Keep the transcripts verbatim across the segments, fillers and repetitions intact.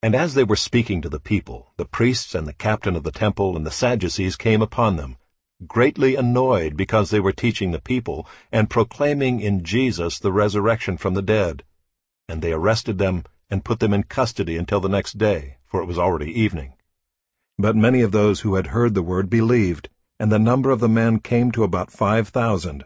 And as they were speaking to the people, the priests and the captain of the temple and the Sadducees came upon them, greatly annoyed because they were teaching the people and proclaiming in Jesus the resurrection from the dead. And they arrested them and put them in custody until the next day, for it was already evening. But many of those who had heard the word believed, and the number of the men came to about five thousand.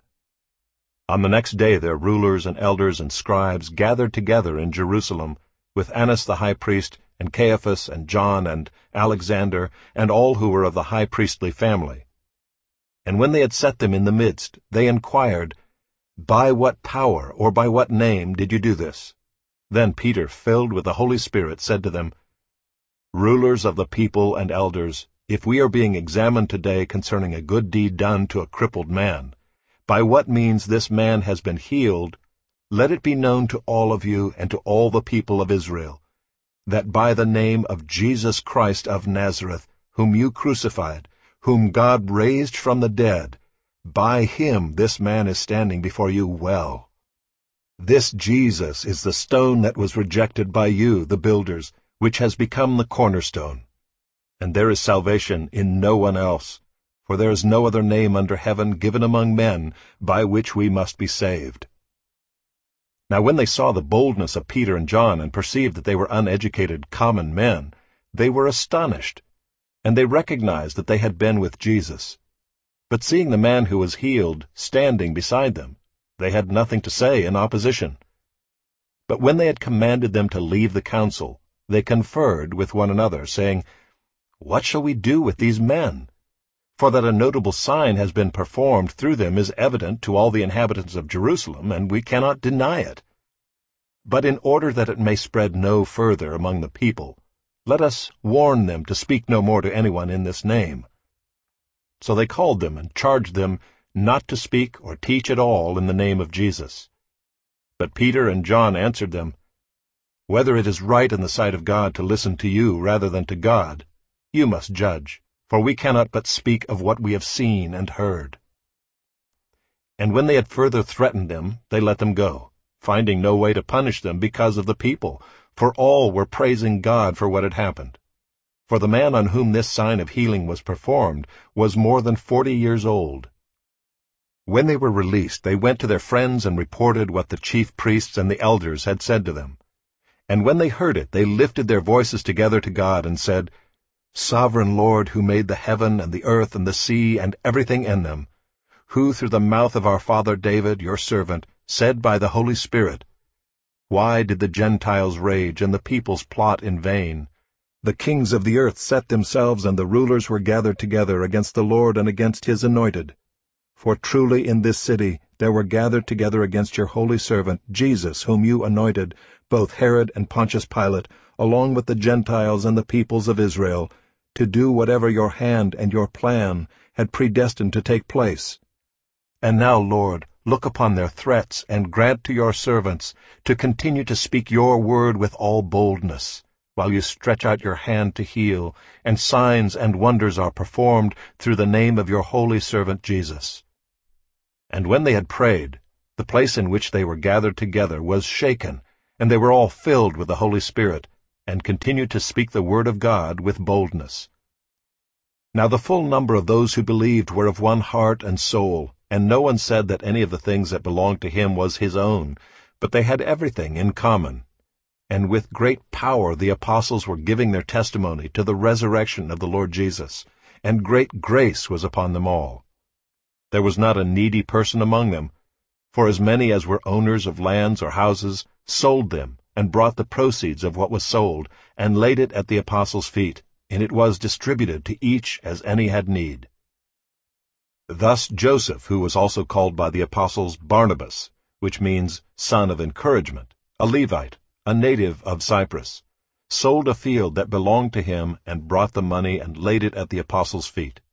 On the next day their rulers and elders and scribes gathered together in Jerusalem, with Annas the high priest, and Caiaphas, and John, and Alexander, and all who were of the high priestly family. And when they had set them in the midst, they inquired, By what power or by what name did you do this? Then Peter, filled with the Holy Spirit, said to them, Rulers of the people and elders, if we are being examined today concerning a good deed done to a crippled man, by what means this man has been healed, let it be known to all of you and to all the people of Israel, that by the name of Jesus Christ of Nazareth, whom you crucified, whom God raised from the dead, by him this man is standing before you well. This Jesus is the stone that was rejected by you, the builders, which has become the cornerstone. And there is salvation in no one else, for there is no other name under heaven given among men by which we must be saved. Now when they saw the boldness of Peter and John and perceived that they were uneducated common men, they were astonished, and they recognized that they had been with Jesus. But seeing the man who was healed standing beside them, they had nothing to say in opposition. But when they had commanded them to leave the council, they conferred with one another, saying, What shall we do with these men? For that a notable sign has been performed through them is evident to all the inhabitants of Jerusalem, and we cannot deny it. But in order that it may spread no further among the people, let us warn them to speak no more to anyone in this name. So they called them and charged them not to speak or teach at all in the name of Jesus. But Peter and John answered them, Whether it is right in the sight of God to listen to you rather than to God, you must judge, for we cannot but speak of what we have seen and heard. And when they had further threatened them, they let them go, finding no way to punish them because of the people, for all were praising God for what had happened. For the man on whom this sign of healing was performed was more than forty years old. When they were released, they went to their friends and reported what the chief priests and the elders had said to them. And when they heard it, they lifted their voices together to God and said, Sovereign Lord, who made the heaven and the earth and the sea and everything in them, who through the mouth of our father David, your servant, said by the Holy Spirit, Why did the Gentiles rage and the peoples plot in vain? The kings of the earth set themselves, and the rulers were gathered together against the Lord and against his anointed. For truly in this city there were gathered together against your holy servant Jesus, whom you anointed, both Herod and Pontius Pilate, along with the Gentiles and the peoples of Israel, to do whatever your hand and your plan had predestined to take place. And now, Lord, look upon their threats, and grant to your servants to continue to speak your word with all boldness, while you stretch out your hand to heal, and signs and wonders are performed through the name of your holy servant Jesus. And when they had prayed, the place in which they were gathered together was shaken, and they were all filled with the Holy Spirit, and continued to speak the word of God with boldness. Now the full number of those who believed were of one heart and soul, and no one said that any of the things that belonged to him was his own, but they had everything in common. And with great power the apostles were giving their testimony to the resurrection of the Lord Jesus, and great grace was upon them all. There was not a needy person among them, for as many as were owners of lands or houses sold them, and brought the proceeds of what was sold, and laid it at the apostles' feet, and it was distributed to each as any had need. Thus Joseph, who was also called by the apostles Barnabas, which means son of encouragement, a Levite, a native of Cyprus, sold a field that belonged to him, and brought the money and laid it at the apostles' feet.